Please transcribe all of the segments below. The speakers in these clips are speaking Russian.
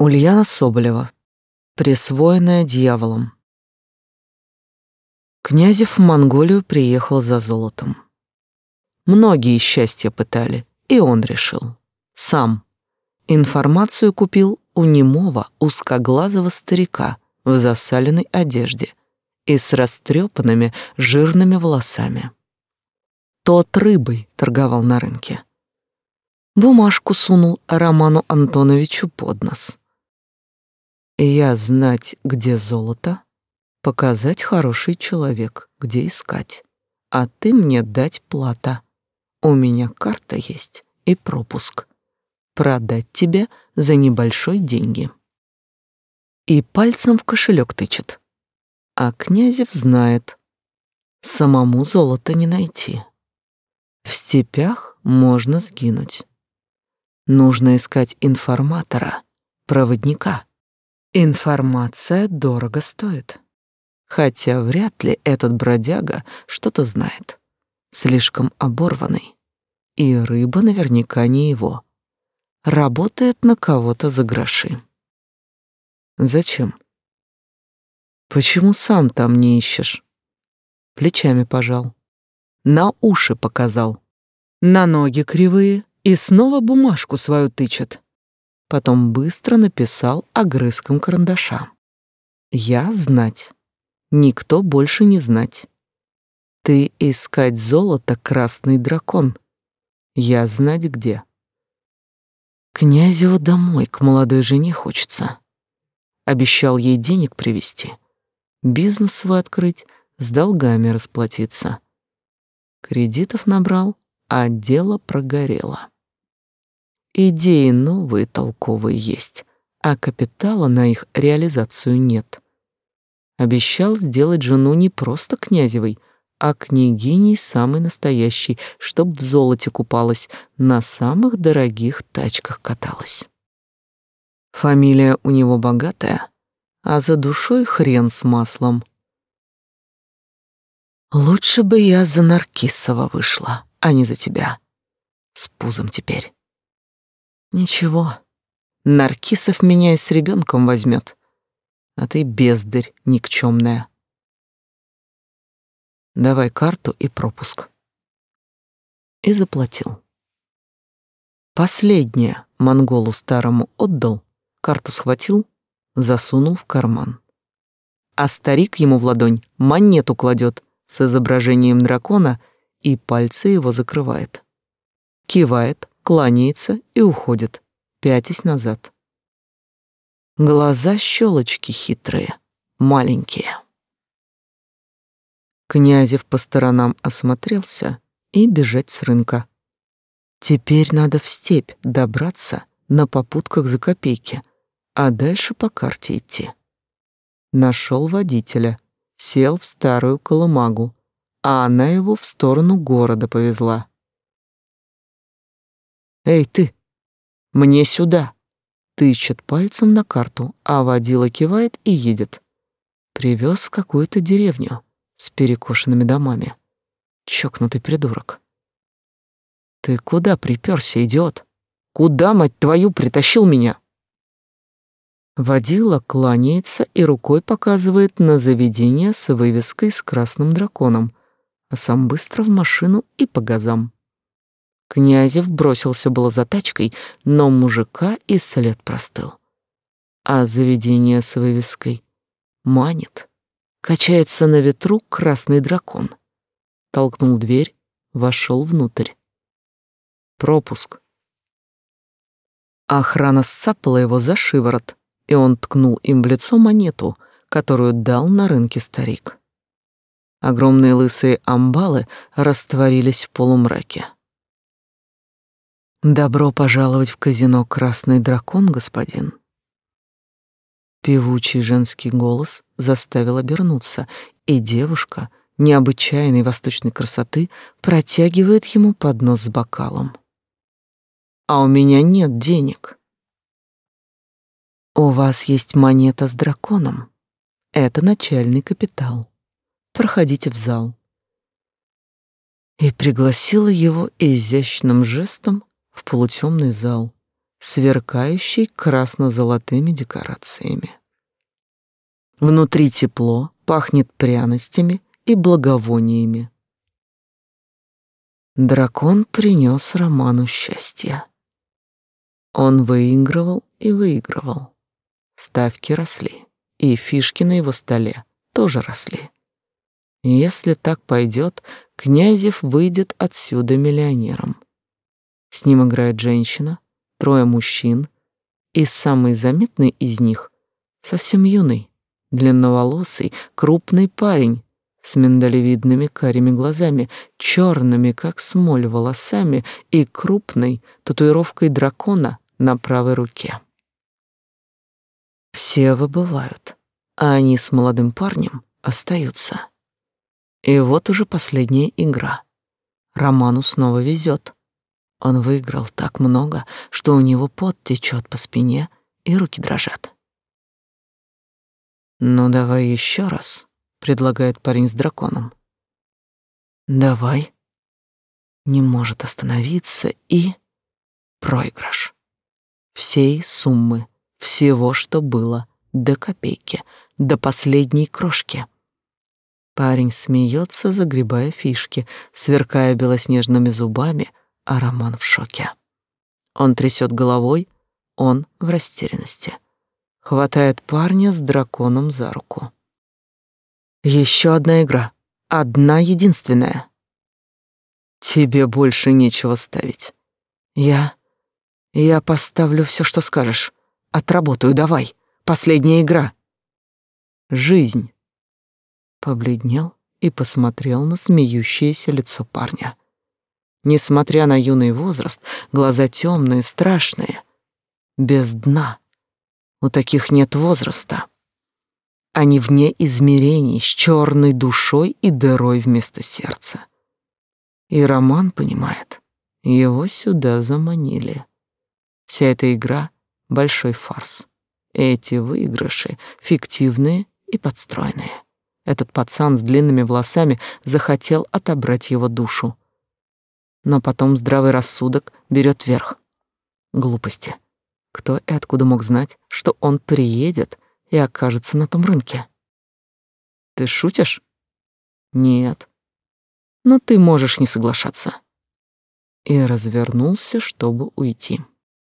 Ульяна Соболева. Присвоенная дьяволом. Князев в Монголию приехал за золотом. Многие счастья пытали, и он решил. Сам. Информацию купил у немого узкоглазого старика в засаленной одежде и с растрепанными жирными волосами. Тот рыбой торговал на рынке. Бумажку сунул Роману Антоновичу под нос. Я знать, где золото, показать хороший человек, где искать, а ты мне дать плата. У меня карта есть и пропуск. Продать тебе за небольшой деньги. И пальцем в кошелек тычет. А Князев знает, самому золото не найти. В степях можно сгинуть. Нужно искать информатора, проводника. Информация дорого стоит. Хотя вряд ли этот бродяга что-то знает. Слишком оборванный. И рыба наверняка не его. Работает на кого-то за гроши. Зачем? Почему сам там не ищешь? Плечами пожал. На уши показал. На ноги кривые и снова бумажку свою тычет. Потом быстро написал огрызком карандаша. Я знать. Никто больше не знать. Ты искать золото, красный дракон. Я знать где. Князеву домой к молодой жене хочется. Обещал ей денег привезти. Бизнес свой открыть, с долгами расплатиться. Кредитов набрал, а дело прогорело. Идеи новые толковые есть, а капитала на их реализацию нет. Обещал сделать жену не просто Князевой, а княгиней самой настоящей, чтоб в золоте купалась, на самых дорогих тачках каталась. Фамилия у него богатая, а за душой хрен с маслом. Лучше бы я за Наркисова вышла, а не за тебя. С пузом теперь. Ничего, Наркисов меня и с ребенком возьмет, а ты бездарь никчемная. Давай карту и пропуск. И заплатил. Последнее монголу старому отдал, карту схватил, засунул в карман. А старик ему в ладонь монету кладет с изображением дракона и пальцы его закрывает. Кивает, кланяется и уходит, пятясь назад. Глаза щелочки хитрые, маленькие. Князев по сторонам осмотрелся и бежать с рынка. Теперь надо в степь добраться на попутках за копейки, а дальше по карте идти. Нашел водителя, сел в старую колымагу, а она его в сторону города повезла. «Эй, ты! Мне сюда!» Тычет пальцем на карту, а водила кивает и едет. Привез в какую-то деревню с перекошенными домами. Чокнутый придурок. «Ты куда припёрся, идиот? Куда, мать твою, притащил меня?» Водила кланяется и рукой показывает на заведение с вывеской с красным драконом, а сам быстро в машину и по газам. Князев бросился было за тачкой, но мужика и след простыл. А заведение с вывеской манит. Качается на ветру красный дракон. Толкнул дверь, вошел внутрь. Пропуск. Охрана сцапала его за шиворот, и он ткнул им в лицо монету, которую дал на рынке старик. Огромные лысые амбалы растворились в полумраке. «Добро пожаловать в казино «Красный дракон», господин». Певучий женский голос заставил обернуться, и девушка необычайной восточной красоты протягивает ему поднос с бокалом. «А у меня нет денег». «У вас есть монета с драконом. Это начальный капитал. Проходите в зал». И пригласила его изящным жестом в полутемный зал сверкающий красно-золотыми декорациями. Внутри тепло, пахнет пряностями и благовониями. Дракон принес Роману счастье. Он выигрывал и выигрывал. Ставки росли, и фишки на его столе тоже росли. И если так пойдет, Князев выйдет отсюда миллионером. С ним играет женщина, 3 мужчин, и самый заметный из них совсем юный, длинноволосый, крупный парень с миндалевидными карими глазами, черными, как смоль, волосами и крупной татуировкой дракона на правой руке. Все выбывают, а они с молодым парнем остаются. И вот уже последняя игра. Роману снова везет. Он выиграл так много, что у него пот течет по спине и руки дрожат. «Ну, давай еще раз», — предлагает парень с драконом. «Давай». Не может остановиться и... проигрыш. Всей суммы, всего, что было, до копейки, до последней крошки. Парень смеется, загребая фишки, сверкая белоснежными зубами, а Роман в шоке. Он трясет головой, он в растерянности. Хватает парня с драконом за руку. Еще одна игра, одна единственная. Тебе больше нечего ставить. Я поставлю все, что скажешь. Отработаю, давай. Последняя игра. Жизнь. Побледнел и посмотрел на смеющееся лицо парня. Несмотря на юный возраст, глаза темные, страшные, без дна. У таких нет возраста. Они вне измерений, с черной душой и дырой вместо сердца. И Роман понимает, его сюда заманили. Вся эта игра — большой фарс. Эти выигрыши фиктивные и подстроенные. Этот пацан с длинными волосами захотел отобрать его душу. Но потом здравый рассудок берет верх. Глупости. Кто и откуда мог знать, что он приедет и окажется на том рынке? Ты шутишь? Нет. Но ты можешь не соглашаться. И развернулся, чтобы уйти.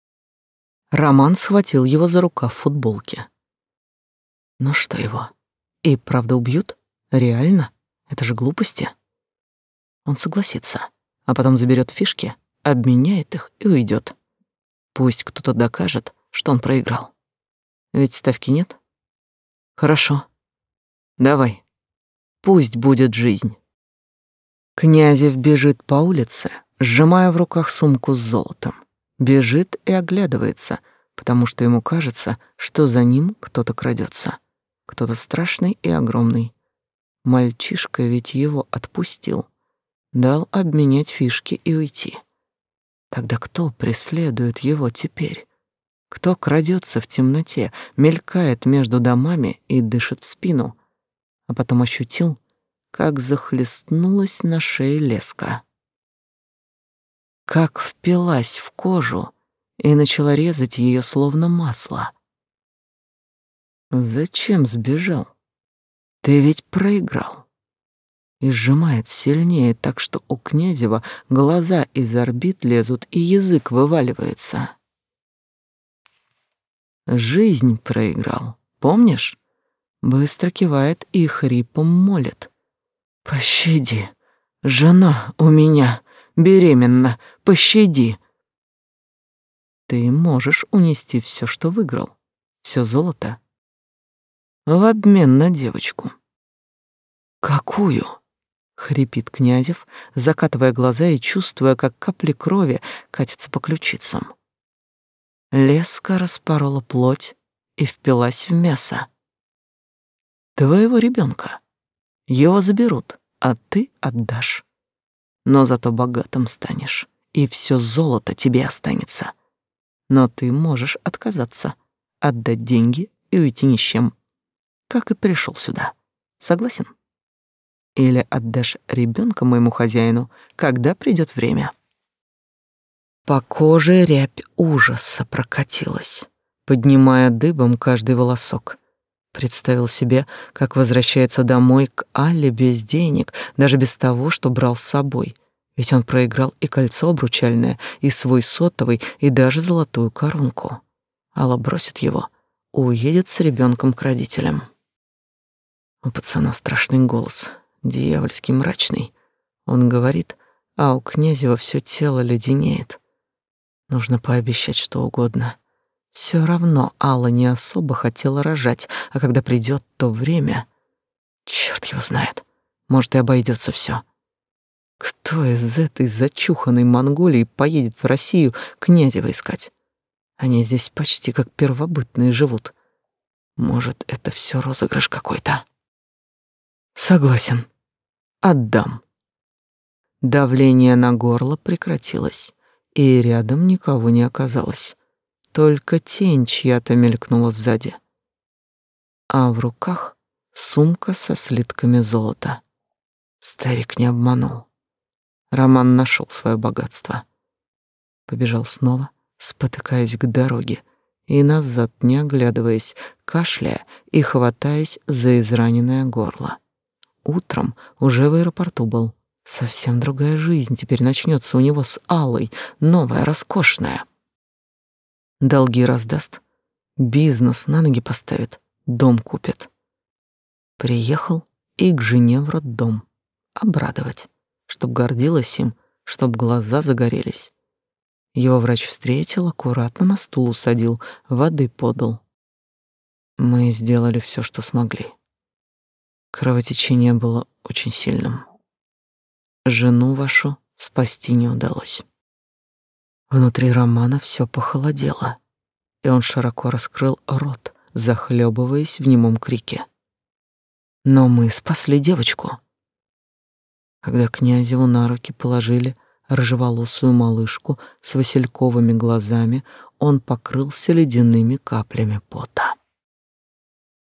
Роман схватил его за рукав футболки. Ну что его? И правда убьют? Реально? Это же глупости. Он согласится, а потом заберет фишки, обменяет их и уйдет. Пусть кто-то докажет, что он проиграл. Ведь ставки нет? Хорошо. Давай. Пусть будет жизнь. Князев бежит по улице, сжимая в руках сумку с золотом. Бежит и оглядывается, потому что ему кажется, что за ним кто-то крадется. Кто-то страшный и огромный. Мальчишка ведь его отпустил. Дал обменять фишки и уйти. Тогда кто преследует его теперь? Кто крадется в темноте, мелькает между домами и дышит в спину, а потом ощутил, как захлестнулась на шее леска, как впилась в кожу и начала резать ее словно масло. Зачем сбежал? Ты ведь проиграл. И сжимает сильнее, так что у Князева глаза из орбит лезут и язык вываливается. Жизнь проиграл, помнишь? Быстро кивает и хрипом молит. Пощади, жена у меня беременна, пощади. Ты можешь унести все, что выиграл, все золото, в обмен на девочку. Какую? Хрипит Князев, закатывая глаза и чувствуя, как капли крови катятся по ключицам. Леска распорола плоть и впилась в мясо. Твоего ребенка. Его заберут, а ты отдашь. Но зато богатым станешь, и все золото тебе останется. Но ты можешь отказаться, отдать деньги и уйти ни с чем, как и пришел сюда. Согласен? Или отдашь ребенка моему хозяину, когда придет время? По коже рябь ужаса прокатилась, поднимая дыбом каждый волосок. Представил себе, как возвращается домой к Алле без денег, даже без того, что брал с собой. Ведь он проиграл и кольцо обручальное, и свой сотовый, и даже золотую коронку. Алла бросит его, уедет с ребенком к родителям. У пацана страшный голос, дьявольски мрачный. Он говорит, а у Князева все тело леденеет. Нужно пообещать что угодно. Все равно Алла не особо хотела рожать, а когда придет то время, черт его знает, может, и обойдется все. Кто из этой зачуханной Монголии поедет в Россию Князева искать? Они здесь почти как первобытные живут. Может, это все розыгрыш какой-то? Согласен. Отдам. Давление на горло прекратилось, и рядом никого не оказалось. Только тень чья-то мелькнула сзади. А в руках сумка со слитками золота. Старик не обманул. Роман нашел свое богатство. Побежал снова, спотыкаясь к дороге, и назад не оглядываясь, кашляя и хватаясь за израненное горло. Утром уже в аэропорту был. Совсем другая жизнь теперь начнется у него с Аллой, новая, роскошная. Долги раздаст, бизнес на ноги поставит, дом купит. Приехал и к жене в роддом. Обрадовать, чтоб гордилась им, чтоб глаза загорелись. Его врач встретил, аккуратно на стул усадил, воды подал. Мы сделали все, что смогли. Кровотечение было очень сильным. Жену вашу спасти не удалось. Внутри Романа все похолодело, и он широко раскрыл рот, захлебываясь в немом крике. Но мы спасли девочку. Когда Князеву на руки положили рыжеволосую малышку с васильковыми глазами, он покрылся ледяными каплями пота.